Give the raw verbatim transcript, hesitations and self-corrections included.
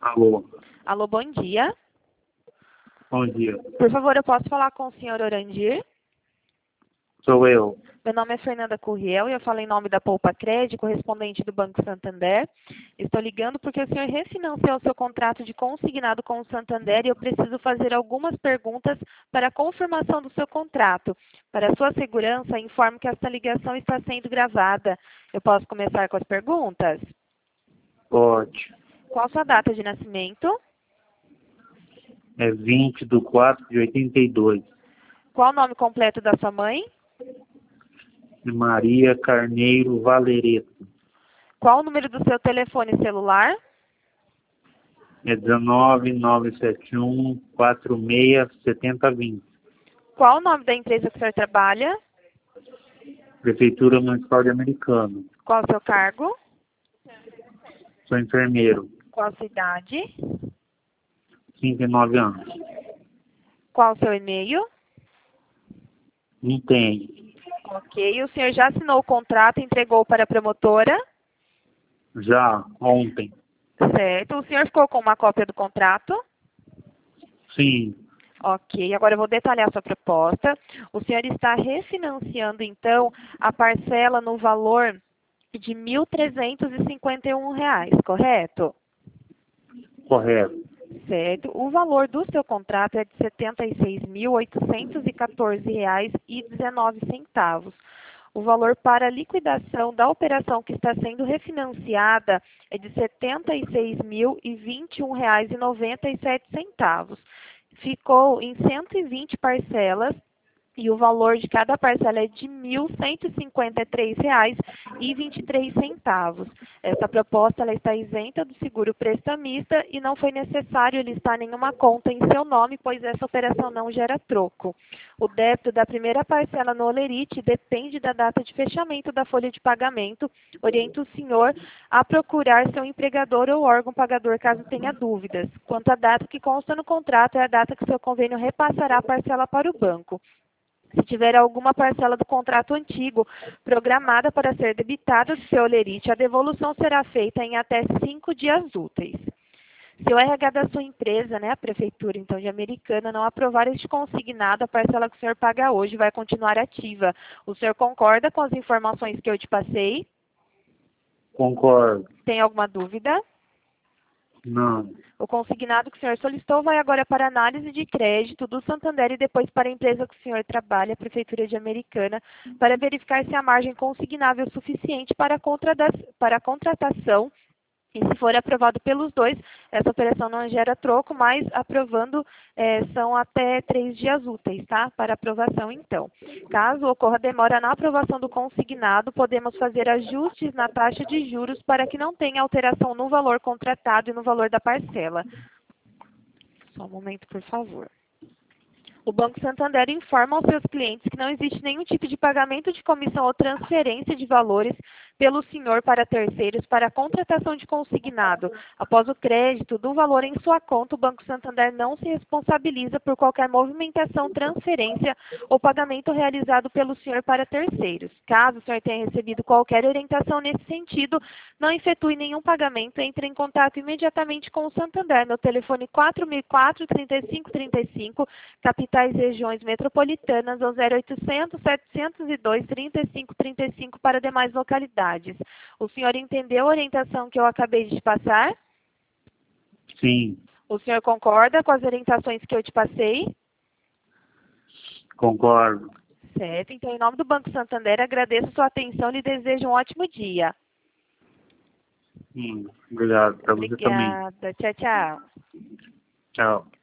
Alô, Alô, bom dia. bom dia. Por favor, eu posso falar com o senhor Orandir? Sou eu. Meu nome é Fernanda Curriel e eu falo em nome da Poupa Crédito, correspondente do Banco Santander. Estou ligando porque o senhor refinanciou seu contrato de consignado com o Santander e eu preciso fazer algumas perguntas para a confirmação do seu contrato. Para sua segurança, informo que esta ligação está sendo gravada. Eu posso começar com as perguntas? Pode. Qual sua data de nascimento? É vinte de quatro de oitenta e dois. Qual o nome completo da sua mãe? Maria Carneiro Valereto. Qual o número do seu telefone celular? É dezenove, nove sete um, quatro seis, sete zero dois zero. Qual o nome da empresa que o senhor trabalha? Prefeitura Municipal de Americana. Qual o seu cargo? Sou enfermeiro. Qual a sua idade? cinquenta e nove anos. Qual o seu e-mail? Não tem. Ok. O senhor já assinou o contrato e entregou para a promotora? Já ontem. Certo. O senhor ficou com uma cópia do contrato? Sim. Ok. Agora eu vou detalhar a sua proposta. O senhor está refinanciando, então, a parcela no valor de mil trezentos e cinquenta e um reais, correto? Correto. Certo. O valor do seu contrato é de setenta e seis mil, oitocentos e quatorze reais e dezenove centavos. O valor para liquidação da operação que está sendo refinanciada é de setenta e seis mil e vinte e um reais e noventa e sete centavos. Ficou em cento e vinte parcelas e o valor de cada parcela é de mil cento e cinquenta e três reais e vinte e três centavos. Essa proposta ela está isenta do seguro prestamista e não foi necessário listar nenhuma conta em seu nome, pois essa operação não gera troco. O débito da primeira parcela no Olerite depende da data de fechamento da folha de pagamento. Oriento o senhor a procurar seu empregador ou órgão pagador caso tenha dúvidas. Quanto à data que consta no contrato, é a data que seu convênio repassará a parcela para o banco. Se tiver alguma parcela do contrato antigo programada para ser debitada do seu Olerite, a devolução será feita em até cinco dias úteis. Se o R H da sua empresa, né, a Prefeitura então de Americana, não aprovar este consignado, a parcela que o senhor paga hoje vai continuar ativa. O senhor concorda com as informações que eu te passei? Concordo. Tem alguma dúvida? Não. O consignado que o senhor solicitou vai agora para análise de crédito do Santander e depois para a empresa que o senhor trabalha, a Prefeitura de Americana, para verificar se a margem consignável é suficiente para a, contrada- para a contratação. E se for aprovado pelos dois, essa operação não gera troco, mas aprovando eh, são até três dias úteis, tá? Para aprovação, então. Caso ocorra demora na aprovação do consignado, podemos fazer ajustes na taxa de juros para que não tenha alteração no valor contratado e no valor da parcela. Só um momento, por favor. O Banco Santander informa aos seus clientes que não existe nenhum tipo de pagamento de comissão ou transferência de valores pelo senhor para terceiros para a contratação de consignado. Após o crédito do valor em sua conta, o Banco Santander não se responsabiliza por qualquer movimentação, transferência ou pagamento realizado pelo senhor para terceiros. Caso o senhor tenha recebido qualquer orientação nesse sentido, não efetue nenhum pagamento, entre em contato imediatamente com o Santander no telefone quatro mil e quatro, trinta e cinco trinta e cinco, capitais regiões metropolitanas ou zero oitocentos, setecentos e dois, trinta e cinco trinta e cinco para demais localidades. O senhor entendeu a orientação que eu acabei de te passar? Sim. O senhor concorda com as orientações que eu te passei? Concordo. Certo. Então, em nome do Banco Santander, agradeço a sua atenção e lhe desejo um ótimo dia. Sim. Obrigado. Para você também. Obrigada. Tchau, tchau. Tchau.